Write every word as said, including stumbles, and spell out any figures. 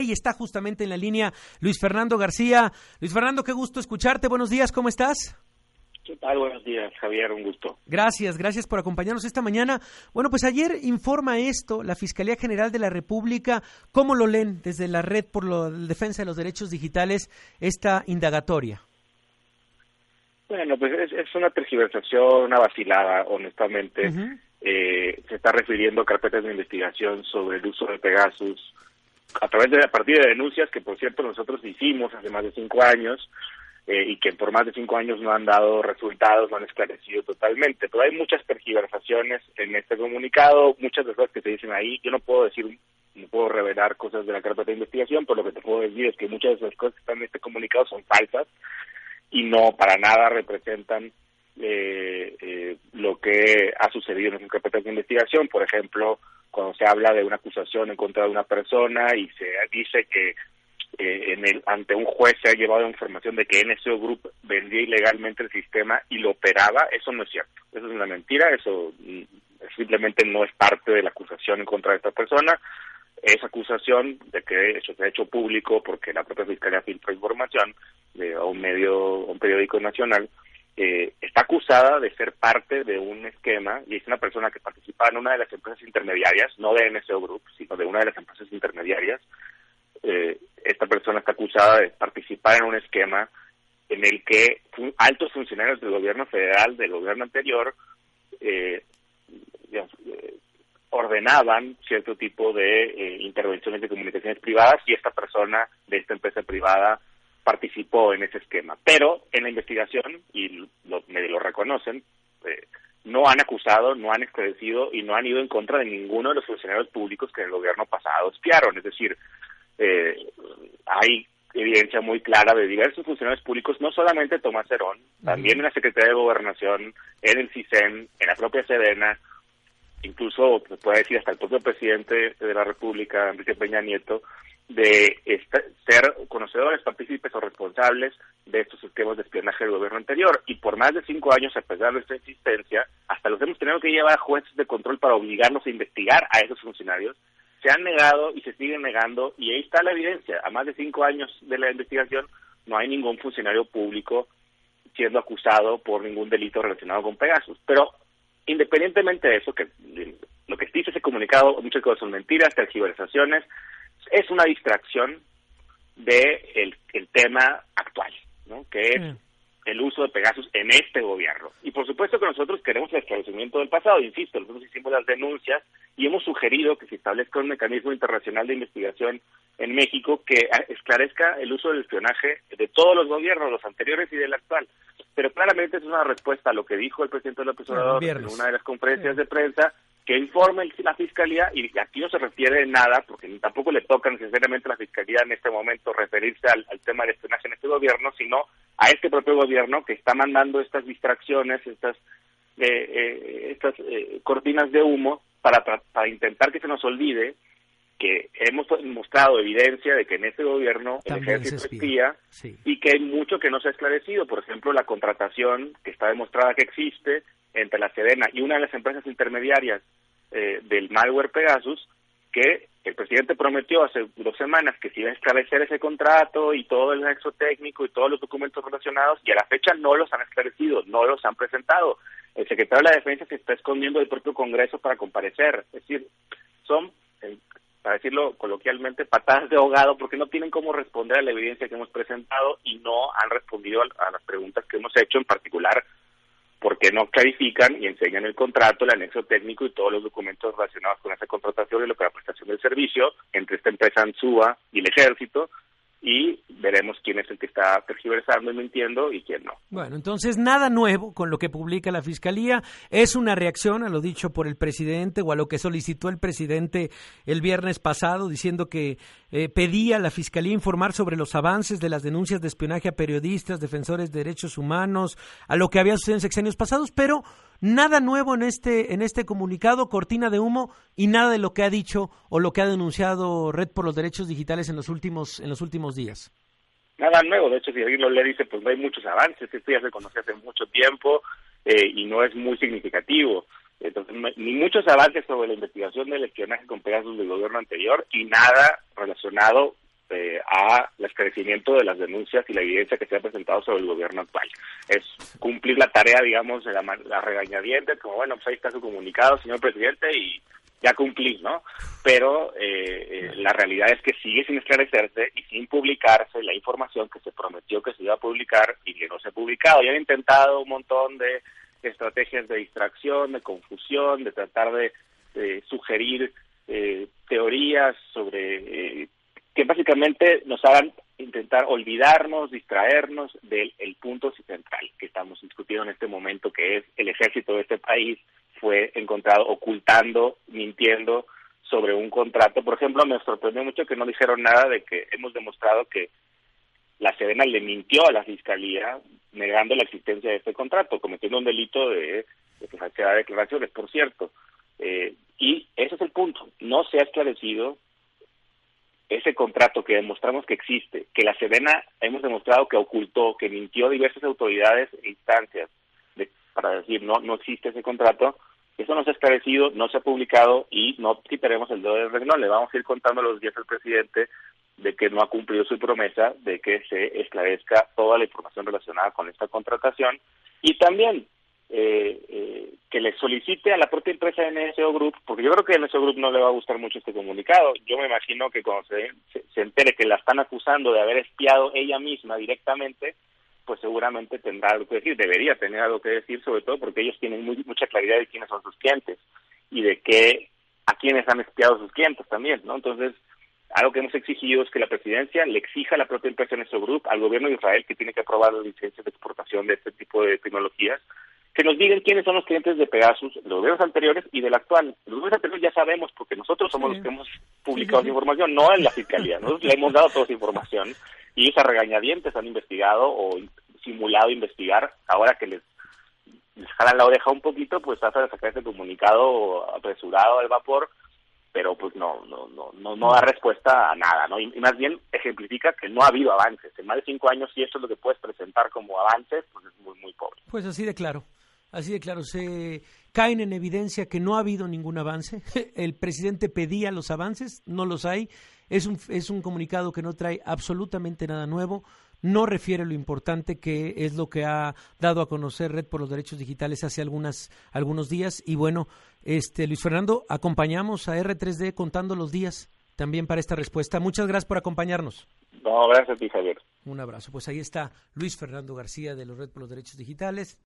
y está justamente en la línea Luis Fernando García. Luis Fernando, qué gusto escucharte. Buenos días, ¿cómo estás? ¿Qué tal? Buenos días, Javier, un gusto. Gracias, gracias por acompañarnos esta mañana. Bueno, pues ayer informa esto la Fiscalía General de la República. ¿Cómo lo leen desde la Red por la Defensa de los Derechos Digitales esta indagatoria? Bueno, pues es, es una tergiversación, una vacilada, honestamente. Uh-huh. Eh, se está refiriendo a carpetas de investigación sobre el uso de Pegasus a través de a partir de denuncias que, por cierto, nosotros hicimos hace más de cinco años. Eh, y que por más de cinco años no han dado resultados, no han esclarecido totalmente. Pero hay muchas tergiversaciones en este comunicado, muchas de las cosas que se dicen ahí. Yo no puedo decir, no puedo revelar cosas de la carpeta de investigación, pero lo que te puedo decir es que muchas de esas cosas que están en este comunicado son falsas y no para nada representan eh, eh, lo que ha sucedido en esas carpetas de investigación. Por ejemplo, cuando se habla de una acusación en contra de una persona y se dice que Eh, en el ante un juez se ha llevado información de que N S O Group vendía ilegalmente el sistema y lo operaba, eso no es cierto, eso es una mentira, eso mm, simplemente no es parte de la acusación en contra de esta persona. Esa acusación de que eso se ha hecho público porque la propia Fiscalía filtró información de, a un medio, a un periódico nacional, eh, está acusada de ser parte de un esquema y es una persona que participaba en una de las empresas intermediarias, no de N S O Group, sino de una de las empresas intermediarias. Eh, esta persona está acusada de participar en un esquema en el que fun- altos funcionarios del gobierno federal, del gobierno anterior, eh, digamos, eh, ordenaban cierto tipo de eh, intervenciones de comunicaciones privadas y esta persona de esta empresa privada participó en ese esquema. Pero en la investigación, y lo, me lo reconocen, eh, no han acusado, no han esclarecido y no han ido en contra de ninguno de los funcionarios públicos que en el gobierno pasado espiaron. Es decir, Eh, hay evidencia muy clara de diversos funcionarios públicos, no solamente Tomás Herón, uh-huh. también en la Secretaría de Gobernación, en el CISEN, en la propia Sedena, incluso se puede decir hasta el propio presidente de la República, Enrique Peña Nieto, de esta, ser conocedores, partícipes o responsables de estos esquemas de espionaje del gobierno anterior. Y por más de cinco años, a pesar de esta existencia, hasta los hemos tenido que llevar a jueces de control para obligarnos a investigar a esos funcionarios. Se han negado y se siguen negando, y ahí está la evidencia. A más de cinco años de la investigación, no hay ningún funcionario público siendo acusado por ningún delito relacionado con Pegasus. Pero, independientemente de eso, que lo que dice ese comunicado, muchas cosas son mentiras, tergiversaciones, es una distracción de el, el tema actual, ¿no? Que es mm. el uso de Pegasus en este gobierno. Y por supuesto que nosotros queremos el esclarecimiento del pasado, insisto, nosotros hicimos las denuncias y hemos sugerido que se establezca un mecanismo internacional de investigación en México que esclarezca el uso del espionaje de todos los gobiernos, los anteriores y del actual. Pero claramente es una respuesta a lo que dijo el presidente López Obrador en una de las conferencias sí. de prensa, que informe la Fiscalía, y aquí no se refiere en nada, porque tampoco le toca necesariamente a la Fiscalía en este momento referirse al, al tema del espionaje en este gobierno, sino a este propio gobierno que está mandando estas distracciones, estas eh, eh, estas eh, cortinas de humo para, para, para intentar que se nos olvide que hemos mostrado evidencia de que en este gobierno el ejército espía sí. y que hay mucho que no se ha esclarecido. Por ejemplo, la contratación que está demostrada que existe entre la Sedena y una de las empresas intermediarias eh, del malware Pegasus, que el presidente prometió hace dos semanas que se iba a esclarecer ese contrato y todo el nexo técnico y todos los documentos relacionados, y a la fecha no los han esclarecido, no los han presentado. El secretario de la Defensa se está escondiendo del propio Congreso para comparecer. Es decir, son, eh, para decirlo coloquialmente, patadas de ahogado, porque no tienen cómo responder a la evidencia que hemos presentado y no han respondido a, a las preguntas que hemos hecho, en particular porque no clarifican y enseñan el contrato, el anexo técnico y todos los documentos relacionados con esa contratación y lo que es la prestación del servicio entre esta empresa ANSUA y el ejército, y veremos quién es el que está tergiversando y mintiendo y quién no. Bueno, entonces nada nuevo con lo que publica la Fiscalía, es una reacción a lo dicho por el presidente o a lo que solicitó el presidente el viernes pasado, diciendo que eh, pedía a la Fiscalía informar sobre los avances de las denuncias de espionaje a periodistas, defensores de derechos humanos, a lo que había sucedido en sexenios pasados, pero nada nuevo en este en este comunicado, cortina de humo, y nada de lo que ha dicho o lo que ha denunciado Red por los Derechos Digitales en los últimos en los últimos días. Nada nuevo, de hecho, si alguien lo lee, dice, pues no hay muchos avances, esto ya se conoce hace mucho tiempo eh, y no es muy significativo. Entonces, no, ni muchos avances sobre la investigación del espionaje con Pegasus del gobierno anterior y nada relacionado a el esclarecimiento de las denuncias y la evidencia que se ha presentado sobre el gobierno actual. Es cumplir la tarea, digamos, de la, la regañadientes, como bueno, pues ahí está su comunicado, señor presidente, y ya cumplí, ¿no? Pero eh, eh, la realidad es que sigue sin esclarecerse y sin publicarse la información que se prometió que se iba a publicar y que no se ha publicado. Y han intentado un montón de estrategias de distracción, de confusión, de tratar de, de sugerir eh, teorías sobre eh, que básicamente nos hagan intentar olvidarnos, distraernos del el punto central que estamos discutiendo en este momento, que es el ejército de este país fue encontrado ocultando, mintiendo sobre un contrato. Por ejemplo, me sorprendió mucho que no dijeron nada de que hemos demostrado que la Sedena le mintió a la Fiscalía negando la existencia de este contrato, cometiendo un delito de, de falsedad de declaraciones, por cierto. Eh, y ese es el punto. No se ha esclarecido ese contrato que demostramos que existe, que la Sedena hemos demostrado que ocultó, que mintió a diversas autoridades e instancias de, para decir no no existe ese contrato. Eso no se ha esclarecido, no se ha publicado y no quitaremos el dedo del renglón. Le vamos a ir contando los días al presidente de que no ha cumplido su promesa de que se esclarezca toda la información relacionada con esta contratación y también eh, eh, que le solicite a la propia empresa N S O Group, porque yo creo que a N S O Group no le va a gustar mucho este comunicado. Yo me imagino que cuando se, se, se entere que la están acusando de haber espiado ella misma directamente, pues seguramente tendrá algo que decir, debería tener algo que decir, sobre todo porque ellos tienen muy, mucha claridad de quiénes son sus clientes y de qué, a quiénes han espiado sus clientes también, ¿no? Entonces, algo que hemos exigido es que la presidencia le exija a la propia empresa N S O Group, al gobierno de Israel, que tiene que aprobar las licencias de exportación de este tipo de tecnologías, que nos digan quiénes son los clientes de Pegasus, de los gobiernos anteriores y del actual. Los gobiernos anteriores ya sabemos, porque nosotros somos sí. los que hemos publicado sí, sí, sí. esa información, no en la Fiscalía. Nosotros le hemos dado toda esa información y ellos a regañadientes han investigado o simulado investigar. Ahora que les, les jalan la oreja un poquito, pues tratan de sacar ese comunicado apresurado al vapor, pero pues no no no no no da respuesta a nada, ¿no? Y, y más bien ejemplifica que no ha habido avances. En más de cinco años, si esto es lo que puedes presentar como avances, pues es muy, muy pobre. Pues así de claro. Así de claro, se caen en evidencia que no ha habido ningún avance. El presidente pedía los avances, no los hay. Es un, es un comunicado que no trae absolutamente nada nuevo. No refiere lo importante que es lo que ha dado a conocer Red por los Derechos Digitales hace algunas algunos días. Y bueno, este Luis Fernando, acompañamos a R tres D contando los días también para esta respuesta. Muchas gracias por acompañarnos. No, gracias a ti, Javier. Un abrazo. Pues ahí está Luis Fernando García de los Red por los Derechos Digitales.